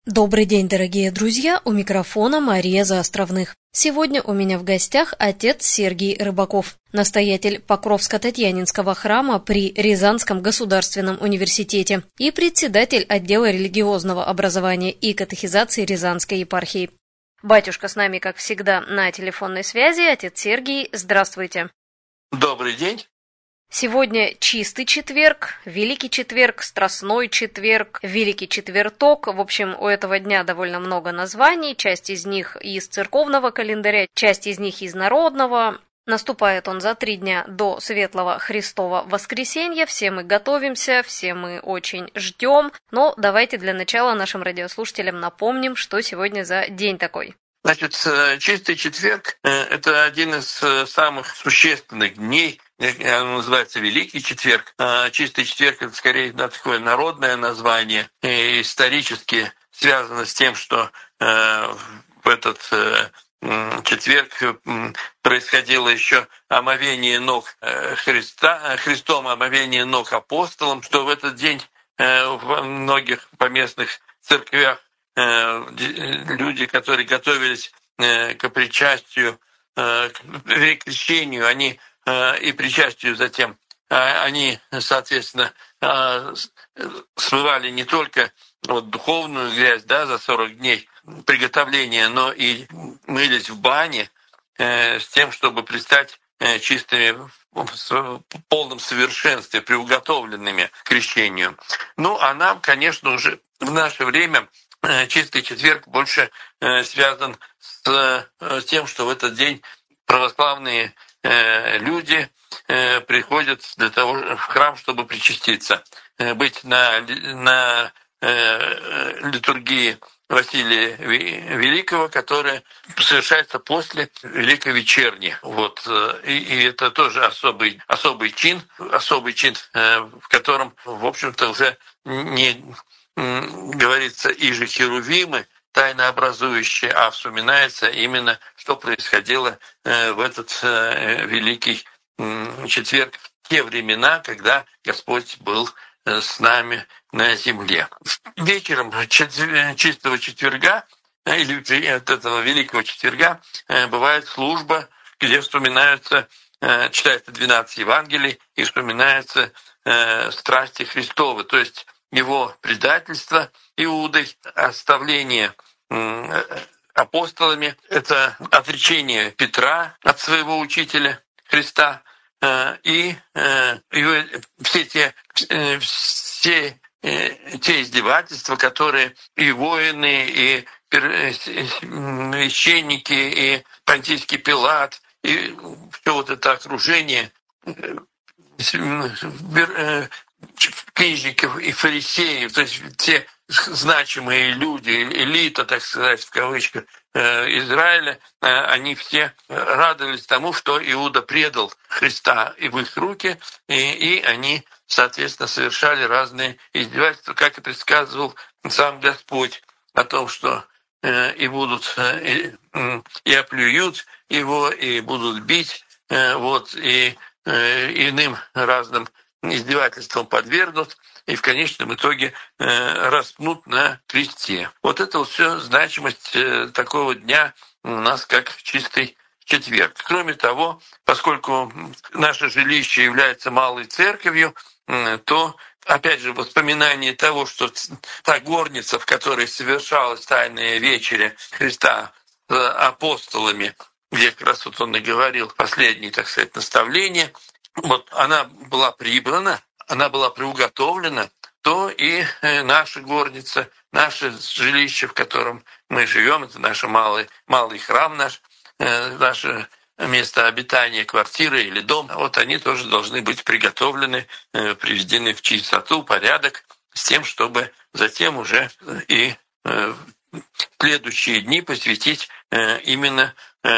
Добрый день, дорогие друзья! У микрофона Мария Заостровных. Сегодня у меня в гостях отец Сергий Рыбаков, настоятель Покровско-Татьянинского храма при Рязанском государственном университете и председатель отдела религиозного образования и катехизации Рязанской епархии. Батюшка с нами, как всегда, на телефонной связи. Отец Сергий, здравствуйте. Добрый день. Сегодня чистый четверг, Великий четверг, Страстной четверг, Великий четверток. В общем, у этого дня довольно много названий. Часть из них из церковного календаря, часть из них из народного. Наступает он за 3 дня до Светлого Христова Воскресенья. Все мы готовимся, все мы очень ждем. Но давайте для начала нашим радиослушателям напомним, что сегодня за день такой. Значит, чистый четверг – это один из самых существенных дней. Он называется Великий четверг. Чистый четверг – это скорее такое народное название, и исторически связано с тем, что в этот четверг происходило еще омовение ног Христом омовение ног апостолам, что в этот день в многих поместных церквях люди, которые готовились к причастию, к крещению, они и причастию затем, они, соответственно, смывали не только духовную грязь, за 40 дней приготовления, но и мылись в бане с тем, чтобы предстать чистыми в полном совершенстве, приуготовленными к крещению. А нам, конечно, уже в наше время чистый четверг больше связан с тем, что в этот день православные люди приходят в храм, чтобы причаститься, быть на литургии Василия Великого, которая совершается после Великой Вечерни. И это тоже особый чин, в котором, в общем-то, уже не говорится и же херувимы, тайнообразующие, а вспоминается именно, что происходило в этот Великий четверг, в те времена, когда Господь был с нами на земле. Вечером чистого четверга или от этого Великого четверга бывает служба, где вспоминаются, читается 12 Евангелий и вспоминаются страсти Христовы, то есть его предательство Иудой, оставление апостолами, это отречение Петра от своего учителя Христа, и все те издевательства, которые и воины, и священники, и Понтийский Пилат, и все это окружение книжников и фарисеев, то есть те значимые люди, элита, так сказать, в кавычках, Израиля, они все радовались тому, что Иуда предал Христа и в их руки, и они, соответственно, совершали разные издевательства, как и предсказывал сам Господь о том, что и будут, и оплюют его, и будут бить, и иным разным издевательством подвергнут и в конечном итоге распнут на кресте. Это все значимость такого дня у нас как чистый четверг. Кроме того, поскольку наше жилище является малой церковью, то опять же воспоминание того, что та горница, в которой совершалась тайная вечеря Христа с апостолами, где как раз он и говорил последние, так сказать, наставления, она была прибрана, она была приуготовлена, то и наша горница, наше жилище, в котором мы живем, это наш малый храм наше место обитания, квартира или дом, они тоже должны быть приготовлены, приведены в чистоту, порядок, с тем, чтобы затем уже и следующие дни посвятить именно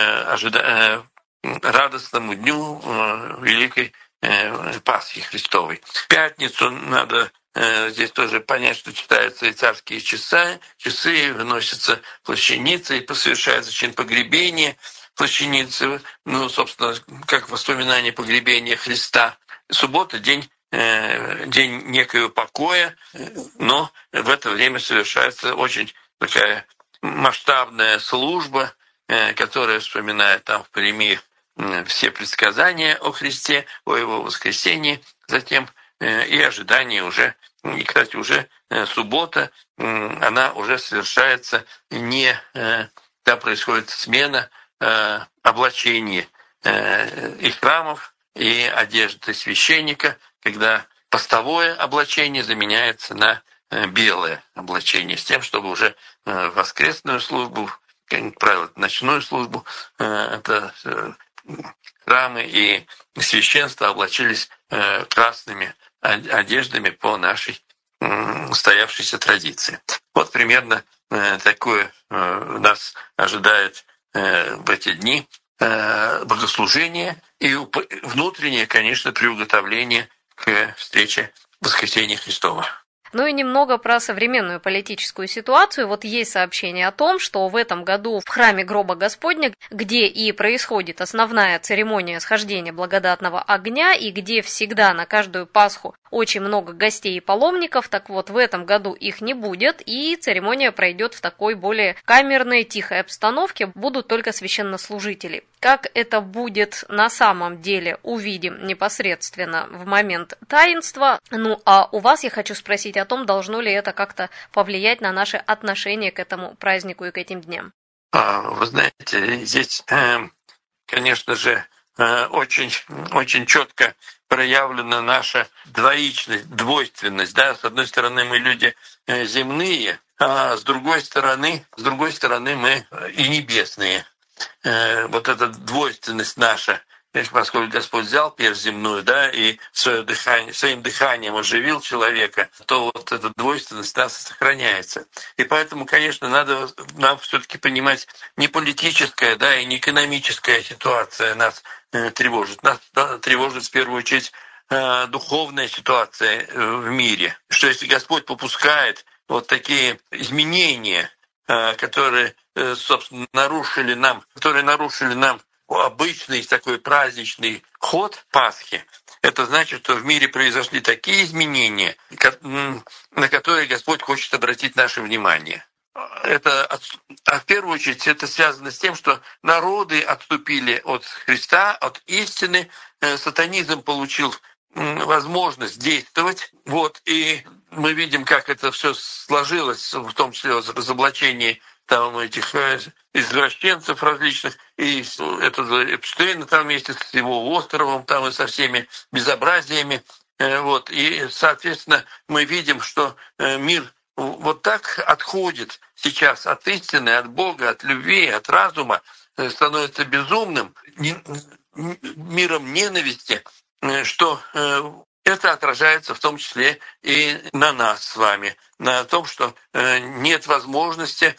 радостному дню Великой Пасхи Христовой. В пятницу надо здесь тоже понять, что читаются и царские часы, выносятся плащаницы и совершается чин погребения плащаницы, собственно, как воспоминание погребения Христа. Суббота — день некоего покоя, но в это время совершается очень такая масштабная служба, которая вспоминает там в Паримии все предсказания о Христе, о Его воскресении, затем и ожидание уже, и, кстати, уже суббота, она уже совершается не, там происходит смена облачения и храмов, и одежды священника, когда постовое облачение заменяется на белое облачение, с тем, чтобы уже воскресную службу, как правило, ночную службу, это храмы и священство облачились красными одеждами по нашей устоявшейся традиции. Вот примерно такое нас ожидает в эти дни богослужение и внутреннее, конечно, приуготовление к встрече воскресения Христова. Ну и немного про современную политическую ситуацию. Вот есть сообщение о том, что в этом году в храме гроба Господня, где и происходит основная церемония схождения благодатного огня, и где всегда на каждую Пасху очень много гостей и паломников, так вот в этом году их не будет, и церемония пройдет в такой более камерной, тихой обстановке, будут только священнослужители. Как это будет на самом деле, увидим непосредственно в момент таинства. Ну а у вас я хочу спросить о том, должно ли это как-то повлиять на наше отношение к этому празднику и к этим дням. Вы знаете, здесь, конечно же, очень, очень четко проявлена наша двоичность, двойственность. Да? С одной стороны, мы люди земные, а с другой стороны мы и небесные. Вот эта двойственность наша, поскольку Господь взял персть земную, да, и своим дыханием оживил человека, то вот эта двойственность нас сохраняется. И поэтому, конечно, надо нам все-таки понимать, не политическая, да, и не экономическая ситуация нас тревожит. Нас тревожит в первую очередь духовная ситуация в мире. Что если Господь попускает вот такие изменения, которые, собственно, нарушили нам обычный такой праздничный ход Пасхи, это значит, что в мире произошли такие изменения, на которые Господь хочет обратить наше внимание. В первую очередь это связано с тем, что народы отступили от Христа, от истины, сатанизм получил возможность действовать. Вот, и мы видим, как это все сложилось, в том числе в разоблачении там этих извращенцев различных, и этого Эпштейна там вместе с его островом, там и со всеми безобразиями. Вот, и, соответственно, мы видим, что мир вот так отходит сейчас от истины, от Бога, от любви, от разума, становится безумным, миром ненависти, что это отражается в том числе и на нас с вами, на том, что нет возможности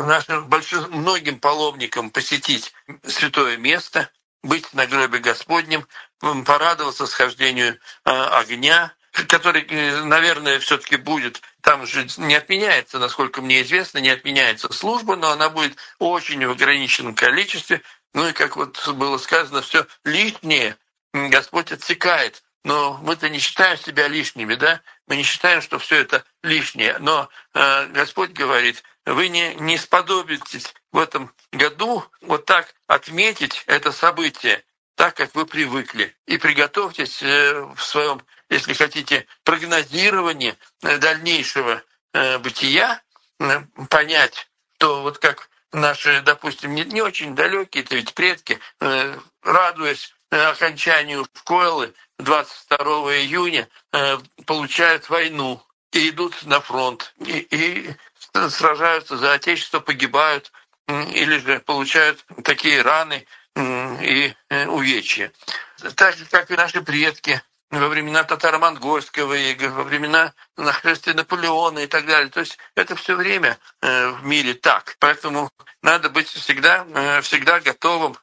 многим паломникам посетить святое место, быть на гробе Господнем, порадоваться схождению огня, который, наверное, все-таки будет. Там же не отменяется, насколько мне известно, не отменяется служба, но она будет очень в ограниченном количестве. Ну и, как вот было сказано, все лишнее Господь отсекает. Но мы-то не считаем себя лишними, да? Мы не считаем, что все это лишнее. Но Господь говорит, вы не сподобитесь в этом году вот так отметить это событие, так, как вы привыкли. И приготовьтесь в своем, если хотите, прогнозировании дальнейшего бытия, понять, то вот как наши, допустим, не очень далекие, это ведь предки, радуясь окончанию школы 22 июня, получают войну и идут на фронт, и сражаются за Отечество, погибают, или же получают такие раны и увечья. Так же, как и наши предки во времена татаро-монгольского ига, во времена нашествия Наполеона и так далее. То есть это все время в мире так. Поэтому надо быть всегда готовым,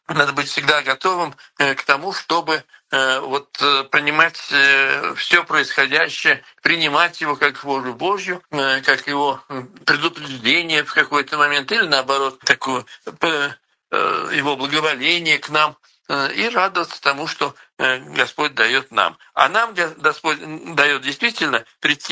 к тому, чтобы принимать все происходящее, принимать его как волю Божью, как его предупреждение в какой-то момент, или наоборот, такое его благоволение к нам, и радоваться тому, что Господь дает нам. А нам Господь дает действительно прийти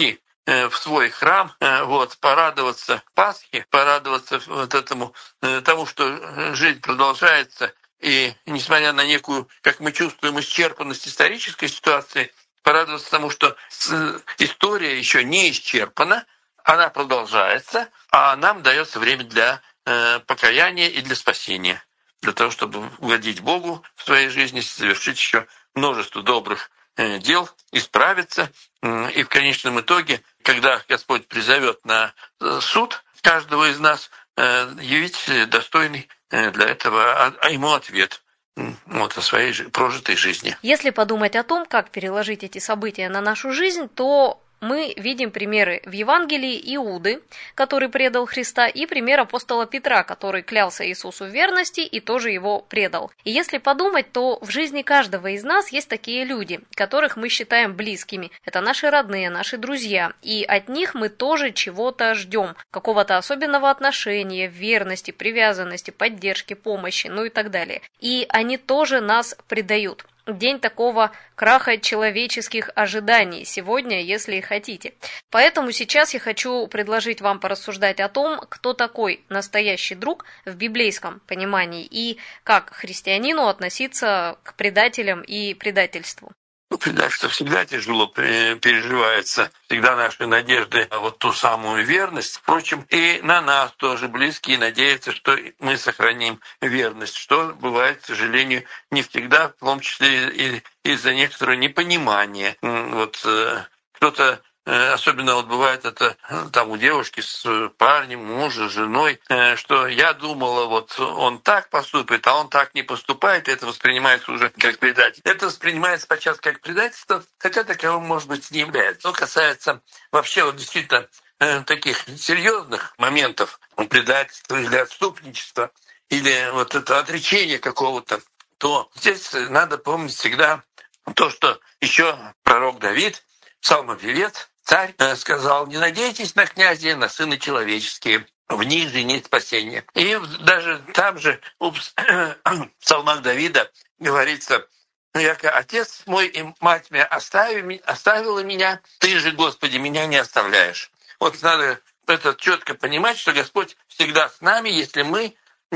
в свой храм, порадоваться Пасхе, порадоваться вот этому, тому, что жизнь продолжается, и несмотря на некую, как мы чувствуем, исчерпанность исторической ситуации, порадоваться тому, что история еще не исчерпана, она продолжается, а нам дается время для покаяния и для спасения, для того, чтобы угодить Богу в своей жизни, совершить еще множество добрых дел, исправиться. И в конечном итоге, когда Господь призовет на суд каждого из нас, явить достойный для этого ему ответ о своей прожитой жизни. Если подумать о том, как переложить эти события на нашу жизнь, то мы видим примеры в Евангелии Иуды, который предал Христа, и пример апостола Петра, который клялся Иисусу в верности и тоже его предал. И если подумать, то в жизни каждого из нас есть такие люди, которых мы считаем близкими. Это наши родные, наши друзья, и от них мы тоже чего-то ждем, какого-то особенного отношения, верности, привязанности, поддержки, помощи, и так далее. И они тоже нас предают. День такого краха человеческих ожиданий сегодня, если хотите. Поэтому сейчас я хочу предложить вам порассуждать о том, кто такой настоящий друг в библейском понимании и как христианину относиться к предателям и предательству. Предательство всегда тяжело переживается, всегда наши надежды на вот ту самую верность. Впрочем, и на нас тоже близкие надеются, что мы сохраним верность, что бывает, к сожалению, не всегда, в том числе и из-за некоторого непонимания. Кто-то, особенно бывает это там у девушки с парнем, мужем, женой, что я думала, он так поступит, а он так не поступает, и это воспринимается уже как предательство. Это воспринимается подчас как предательство, хотя таковым, может быть, не является. Что касается вообще действительно таких серьезных моментов предательства или отступничества, или это отречение какого-то, то здесь надо помнить всегда то, что еще пророк Давид, псалмопевец, царь, сказал: «Не надейтесь на князей, на сыны человеческие, в них же нет спасения». И даже там же в псалмах Давида говорится: «Яко отец мой и мать моя оставила меня, ты же, Господи, меня не оставляешь». Надо это четко понимать, что Господь всегда с нами, если мы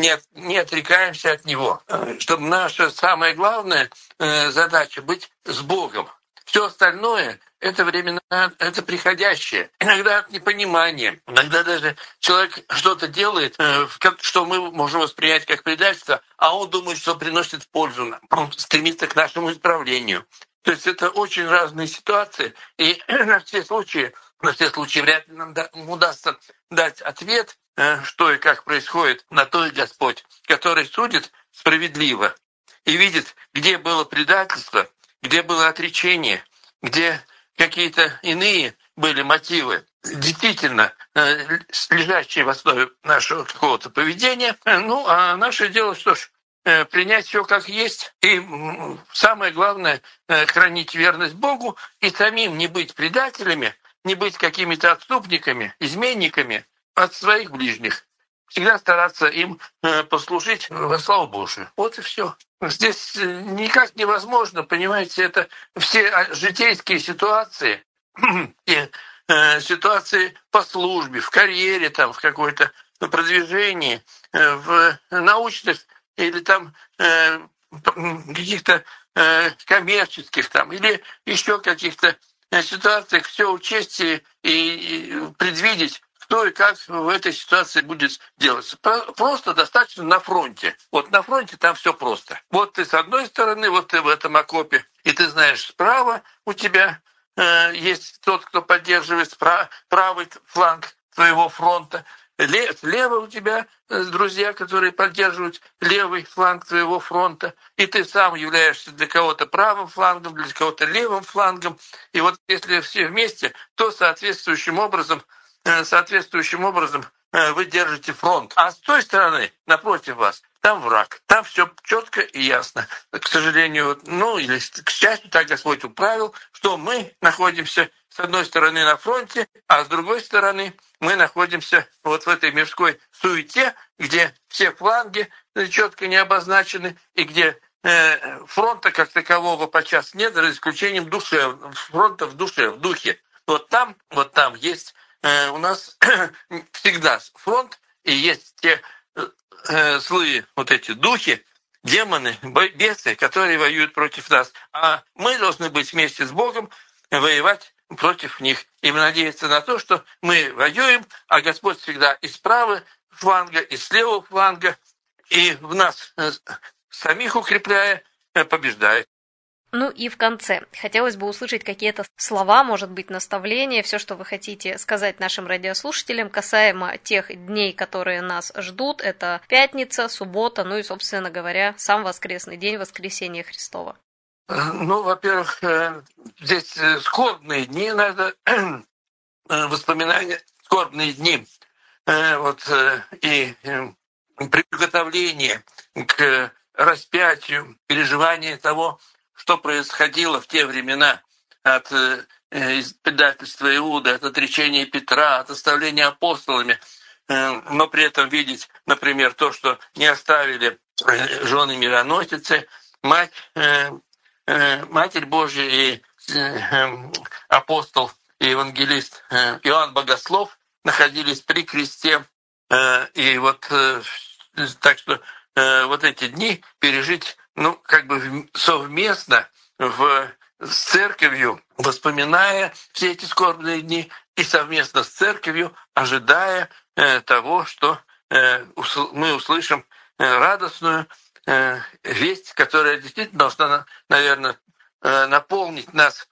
не отрекаемся от Него. Чтобы наша самая главная задача быть с Богом. Все остальное — это временно, это приходящее. Иногда от непонимания, иногда даже человек что-то делает, что мы можем воспринять как предательство, а он думает, что приносит пользу нам, он стремится к нашему исправлению. То есть это очень разные ситуации, и на все случаи вряд ли нам удастся дать ответ, что и как происходит. На то и Господь, который судит справедливо и видит, где было предательство, где было отречение, где какие-то иные были мотивы, действительно лежащие в основе нашего какого-то поведения. А наше дело, принять все как есть, и самое главное — хранить верность Богу и самим не быть предателями, не быть какими-то отступниками, изменниками от своих ближних. Всегда стараться им послужить во славу Божию. Вот и все. Здесь никак невозможно, понимаете, это все житейские ситуации, и ситуации по службе, в карьере, в какой-то продвижении, в научных или каких-то коммерческих или еще каких-то ситуациях все учесть и предвидеть, кто и как в этой ситуации будет делаться. Просто достаточно на фронте. На фронте там все просто. Ты с одной стороны, ты в этом окопе, и ты знаешь, справа у тебя есть тот, кто поддерживает правый фланг твоего фронта. Слева у тебя друзья, которые поддерживают левый фланг твоего фронта, и ты сам являешься для кого-то правым флангом, для кого-то левым флангом. И если все вместе, то соответствующим образом вы держите фронт. А с той стороны, напротив вас, там враг. Там все четко и ясно. К сожалению, или к счастью, так Господь управил, что мы находимся с одной стороны на фронте, а с другой стороны мы находимся в этой мирской суете, где все фланги четко не обозначены, и где фронта как такового подчас нет, за исключением фронта в душе, в духе. вот там есть у нас всегда фронт, и есть те злые вот эти духи, демоны, бесы, которые воюют против нас. А мы должны быть вместе с Богом, воевать против них. И надеяться на то, что мы воюем, а Господь всегда и справа фланга, и с левого фланга, и в нас самих укрепляя, побеждает. Ну и в конце хотелось бы услышать какие-то слова, может быть, наставления, все, что вы хотите сказать нашим радиослушателям касаемо тех дней, которые нас ждут. Это пятница, суббота, ну и, собственно говоря, сам воскресный день, воскресения Христова. Ну, во-первых, здесь скорбные дни, надо воспоминания, скорбные дни, и приготовление к распятию, переживание того, что происходило в те времена от предательства Иуды, от отречения Петра, от оставления апостолами, но при этом видеть, например, то, что не оставили жены мироносицы, Матерь Божья и апостол и евангелист Иоанн Богослов находились при кресте. И так что вот эти дни пережить, совместно с церковью, воспоминая все эти скорбные дни, и совместно с церковью, ожидая того, что мы услышим радостную весть, которая действительно должна, наверное, наполнить нас,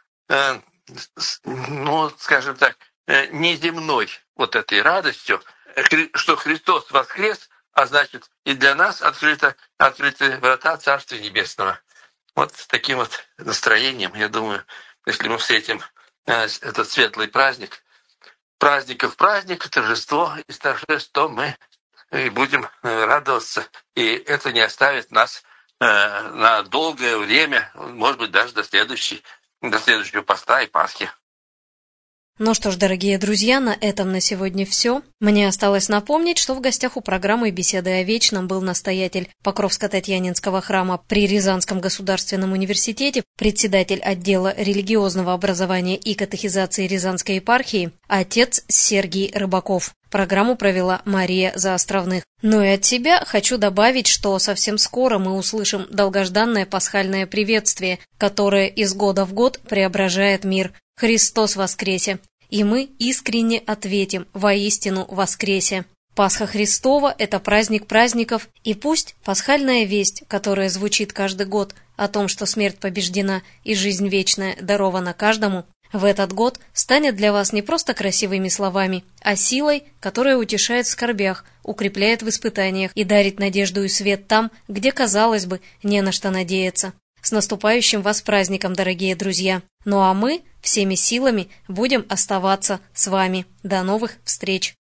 скажем так, неземной вот этой радостью, что Христос воскрес, а значит, и для нас открыты врата Царствия Небесного. Вот с таким вот настроением, я думаю, если мы встретим этот светлый праздник, праздников праздник, торжество и торжество, то мы и будем радоваться, и это не оставит нас на долгое время, может быть, даже до следующего поста и Пасхи. Ну что ж, дорогие друзья, на этом на сегодня все. Мне осталось напомнить, что в гостях у программы «Беседы о вечном» был настоятель Покровско-Татьянинского храма при Рязанском государственном университете, председатель отдела религиозного образования и катехизации Рязанской епархии, отец Сергий Рыбаков. Программу провела Мария Заостровных. Ну и от себя хочу добавить, что совсем скоро мы услышим долгожданное пасхальное приветствие, которое из года в год преображает мир. Христос воскресе! И мы искренне ответим: воистину воскресе! Пасха Христова – это праздник праздников, и пусть пасхальная весть, которая звучит каждый год о том, что смерть побеждена и жизнь вечная дарована каждому, в этот год станет для вас не просто красивыми словами, а силой, которая утешает в скорбях, укрепляет в испытаниях и дарит надежду и свет там, где, казалось бы, не на что надеяться. С наступающим вас праздником, дорогие друзья! Ну а мы всеми силами будем оставаться с вами. До новых встреч!